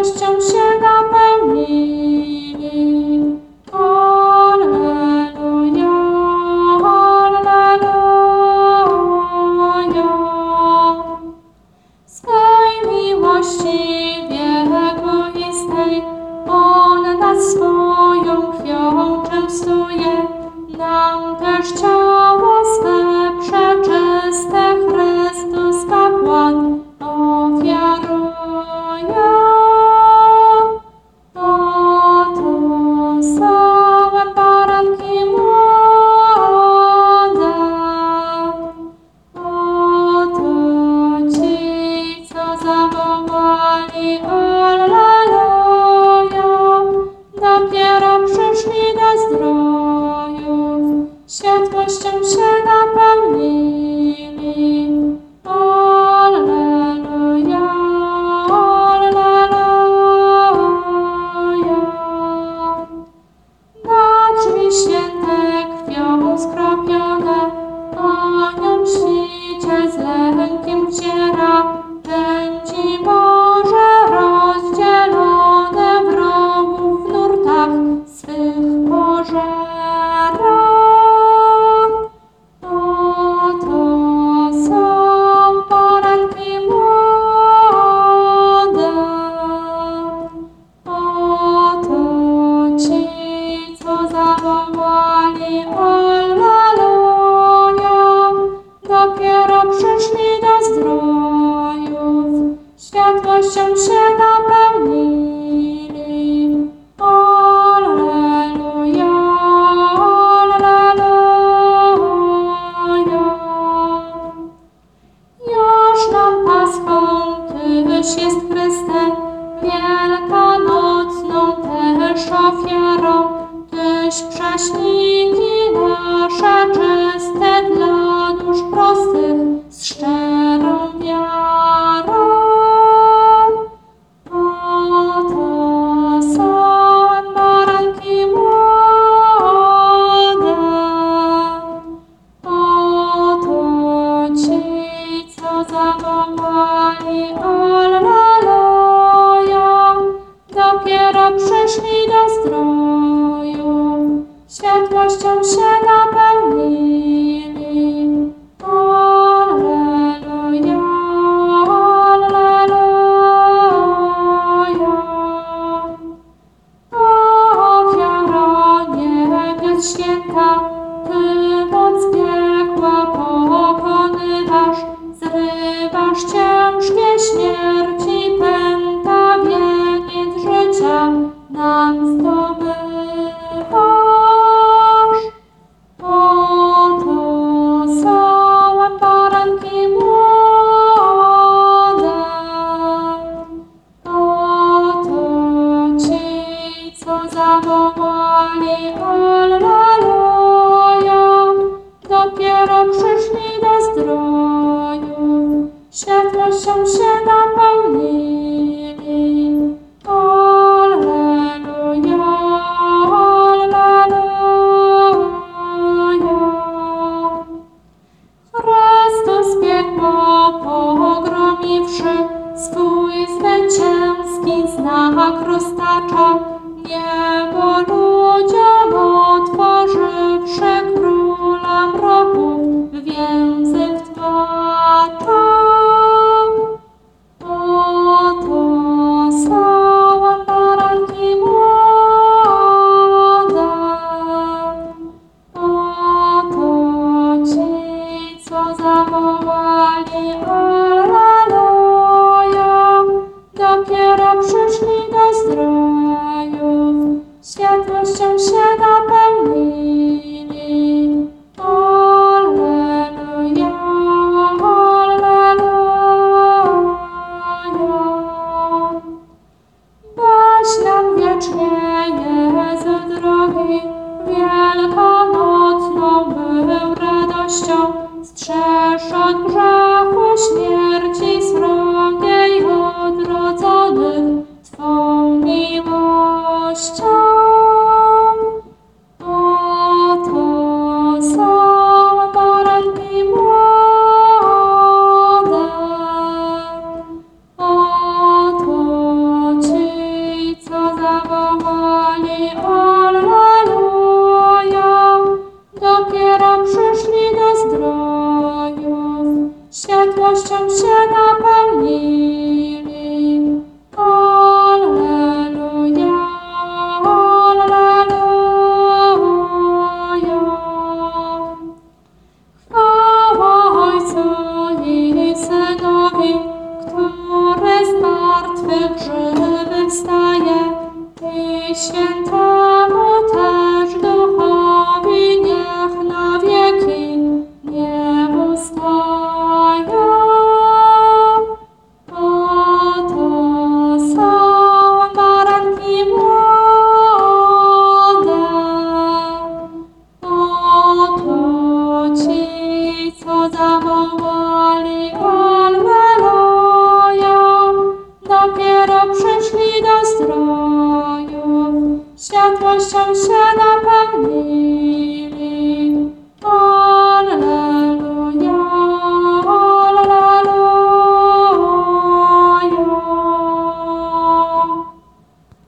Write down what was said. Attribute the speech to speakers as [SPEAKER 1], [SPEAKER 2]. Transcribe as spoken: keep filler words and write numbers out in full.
[SPEAKER 1] światłością się napełnili. Alleluja, alleluja. Swej miłości wiekuistej On nas swoją krwią częstuje, nam też ciało swe przeczyste Chrystus kapłan ofiaruje. Oto są baranki młode, oto ci, co zawołali Alleluja, dopiero przyszli do zdrojów, światłością się napełnili. Alleluja, alleluja. Na drzwi święte krwią skropione, Anią mściciel z lękiem wdziera, pędzi morze rozdzielone, wrogów w nurtach swych pożera. Oto są baranki młode, oto ci, co zawołali Alleluja, dopiero przyszli do zdrojów, światłością się napełnili. Alleluja, alleluja. Już nam Paschą Tyś jest Chryste, wielkanocną też ofiarą, Tyś prześniki nasze czyste dla dusz prostych z szczerą wiarą. Oto są baranki młode, oto ci, co zawołali Alleluja, dopiero przyszli do zdrojów, światłością się napełnili. Alleluja, alleluja. Ofiaro niebios święta, Ty moc piekła pokonywasz, zrywasz ciężkie śmierci pęta, wieniec życia nam zdobywasz. Oto są baranki młode, oto ci, co zawołali Alleluja, dopiero przyszli do zdrojów, światłością się napełnili. Alleluja, alleluja. Chrystus piekło pogromiwszy, swój zwycięski znak roztacza, niebo ludziom otworzywszy, króla mroków w więzy wtłacza. Oto są baranki młode, oto ci, co zawołali Alleluja, dopiero przyszli do zdrojów, światłością się napełnili. Alleluja, alleluja. Weź nam wiecznie, Jezu drogi, wielkanocną był radością, strzeż od grzechu, śmierci srogiej, odrodzonych Twą miłością. Oto ci, Świętemu też duchowi niech na wieki nie ustają. Oto są baranki młode, oto ci, co zawołali Alleluja, dopiero przyszli do strojów, światłością się napełnili.